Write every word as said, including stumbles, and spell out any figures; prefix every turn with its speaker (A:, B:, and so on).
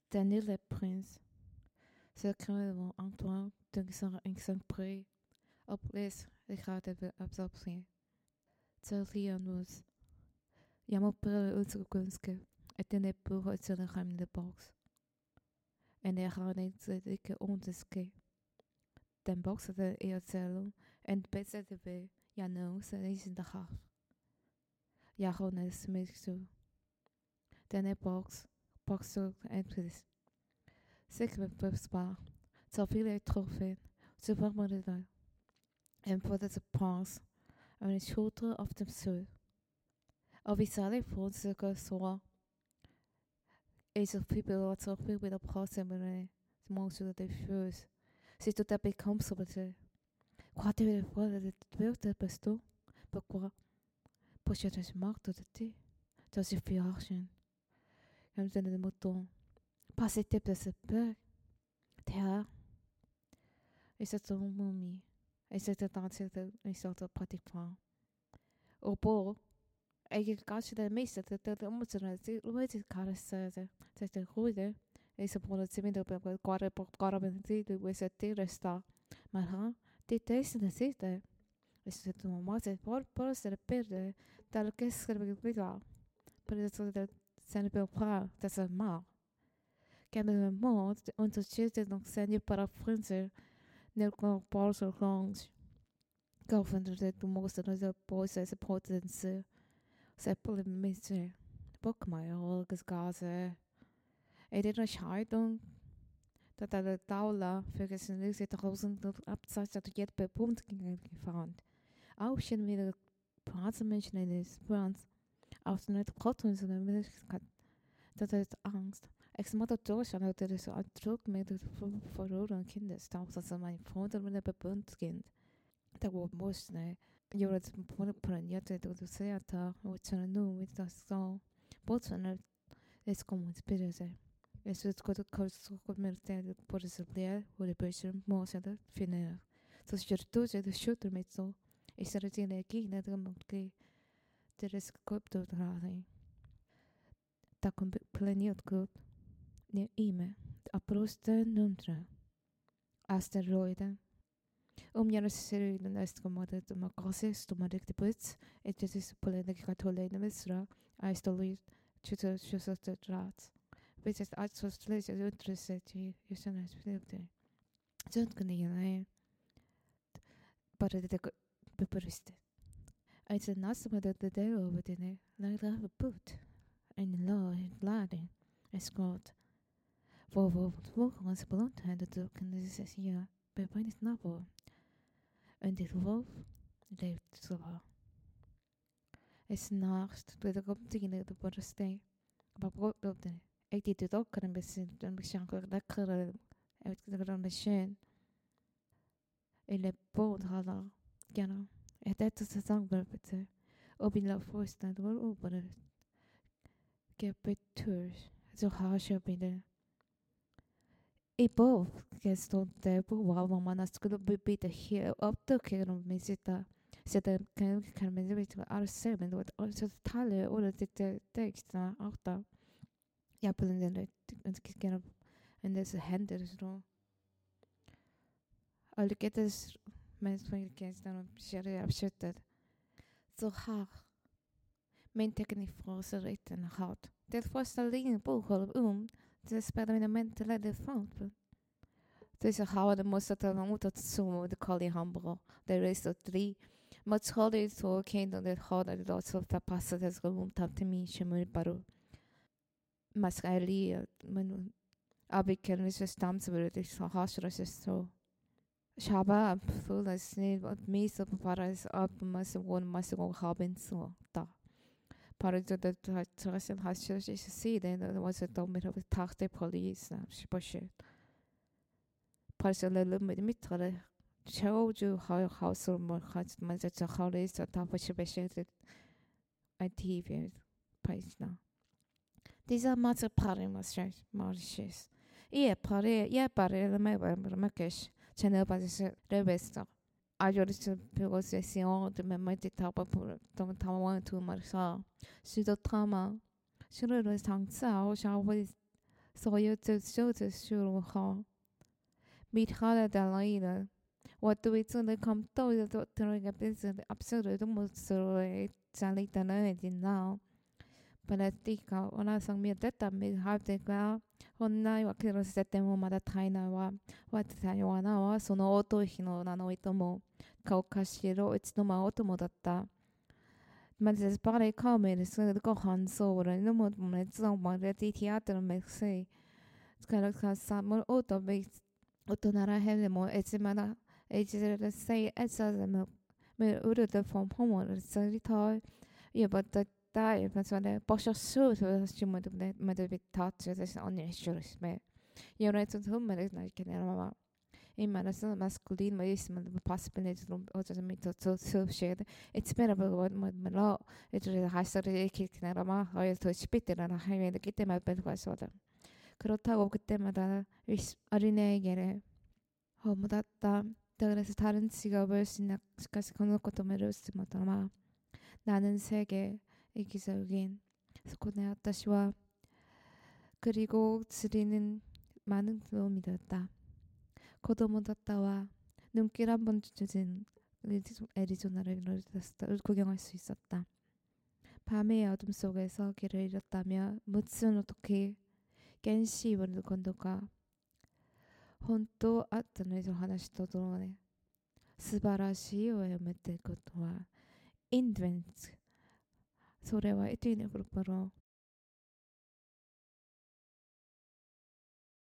A: Daniel le prince. Secret van Antoine de Saint-Exupéry. Op les, ik ga het absorptie. Zelfs was. Jammer per uitzoekkunske. Het in de boer uit zijn geheim in de box. En er gaat niet dat ik onderske. Den box had de eerzellen. En het beste dat we, ja nou, ze is in de graf. Ja, gewoon is mij zo. Den box, box zo en precies. Zeker met pupspa. Zoveel uit troffen. Zo wat moet het dan? En voor dat ze pas. En een schouder op de zo. Of ik zal even voor zulke zo. Is er veel wat zo veel bij de pas en bij de monster dat hij vuurs. C'est tout à fait comme ça, parce que quoi tu veux voir de tu te pesto, pourquoi? Parce que je marque tout de ça suffit argent. Comme ça de mouton. Pas c'était de ce peu. Terre. Et c'est un momie. Et c'est un temps de une sorte de pratiquement. Au beau. Et il cache de mes c'est de de om te zien hoe het kan zijn. C'est de goede. Et c'est pour le timer de quoi pour garantir de où c'est resta. Maar ha, dit is de zitten. Is het een moment het voor voor se perde. Tal que se replica. Per eso de se ne peut pas, dat is mal. Comme le monde, on se cherche donc seigneur para français. Nel con parle langue. Kaufen de du musst de boys as potence. C'est pour le métier. Book my all gase. Er deed een scheidung, dat er de taula für zijn nieuwste tausend abzeit dat jet bij punt ging gefahren. Auch schon wieder Praatmenschen in des Brands. Aus dem net Proton so der Möglichkeit, dat het Angst. Ik moet het doorgaan dat er is uitdruk met het verloren kinderstap, dat ze mijn vader met een punt kind. Dat wordt moest, nee. Je wordt het prenjete door de zeata, wat ze nu met dat zo. Botsen is komen spelen. Es wird gut kurz kommerziell por exemplo, o de person moça da final. Så skjortor så det skjortor med så. I så det är det när det mot que det är skopt då där. Ta kom planiot gut. Ne ime. Aproste numtra. Asteroiden. Om jag ser den nästa kommande de makroses to marek de puts. Et det är på den katolene mesra. Asteroid. Tjuta tjuta rat. Weet je, als zo slecht is interessant, je je zijn het verder. Zo kunnen je nee. Maar dat ik beperste. Uit de naast met de deel over de nee, laat er even put. En la en laden. En schat. Voor voor voor ons beland hebben dat ook in de zes jaar bij bijna snappen. En dit wolf leeft zo. Is naast dat ik op tegen de borste. Maar brood op de ik deed het ook een beetje, een beetje lekker, uit een beetje. En de boot hadden, ja, het is het zangberbete. Op in de voorstand wel over het. Ik heb het tours, zo haasje bij de. Ik boven, ik stond daar boven, waar man als ik bij de hier op de keer om me zitten. Zitten kan kan me weten alles zeggen, dat alles het talen, of dit tekst naar achter. Ja, på den där en en dessa händer så. All det är men som jag kan stanna och köra av köttet. Så här. Men teknik för så rätten hat. Det första linjen på håll om. Det spelar mina mentala det fram. Det är så här det måste ta mot att så det kallar hamburger. Det är så tre. Men så det så kan det ha det då så förpassa det ska om ta till mig som bara mascali men aber ich kann nicht verstehen so würde ich so hasch das ist so schaba full das nicht und mir so para es ab mas wohn mas go haben so da para so das das hast du ich sehe denn was es da mit auf Tag der Polizei spöschet para so le mit mit gerade schau du haus so mal hat man so haus da da was beschäftigt I T V Paisna. Dieser Matze Parim was scheiß Marsches. Ie pare, ie pare la me me kesh. Ce ne pas se revesta. Ajor se possession de me mettre tapa pour ton temps tout marsa. Sur le trama. Sur le restaurant ça, au chau Så jag försökte ha middag där. Och du vet, det kom då då tror jag att absolut måste salita nödvändigt. Palatika ona sang mi detta mi hade ga honna wa kiro sete mo mada taina wa wa taiwana wa sono oto hino nano itomo kao kashiro itsuno ma otomo datta. Men det bara kommer så det går han så och det mot med så många det teater med sig. Ska det ska samma oto be oto nara hele mo etsimana etsimana say etsa med med urute från homo så det tar ju bara där men så det bara så så så med det med det vi tar så det är only sure med jag vet inte hur man det när kan jag mamma i man så maskulin men just man possibility och så med så så shit it's better but med med la det är det så det gick när mamma har ju så spit när han är det gick med på så där 그렇다고 그때마다 어린애에게 허무했다. 그래서 다른 직업을 시작할 것도 메르스마다마 나는 세계 이기적인 스코네 아타시와 그리고 드리는 많은 도움이 되었다. 고도모다타와 눈길 한번 주진 애리조나를 구경할 수 있었다. 밤의 어둠 속에서 길을 잃었다며 무슨 어떻게 겐시 이번에도 건도가 혼또 아트네서 하나씩 더 들어오네. 스바라시を読めていくことはインドベンツそれはエティネグルプロ